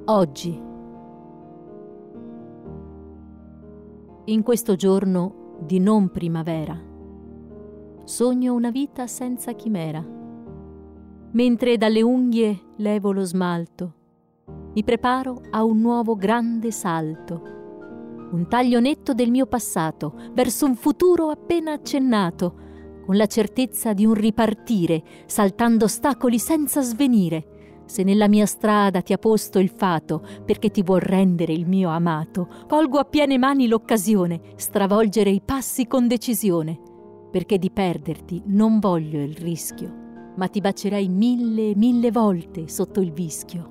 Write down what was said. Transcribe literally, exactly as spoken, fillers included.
Oggi. In questo giorno di non primavera, sogno una vita senza chimera. Mentre dalle unghie levo lo smalto, mi preparo a un nuovo grande salto. Un taglio netto del mio passato, verso un futuro appena accennato, con la certezza di un ripartire, saltando ostacoli senza svenire. Se nella mia strada ti ha posto il fato, perché ti vuol rendere il mio amato, colgo a piene mani l'occasione, stravolgere i passi con decisione, perché di perderti non voglio il rischio, ma ti bacerei mille, mille volte sotto il vischio.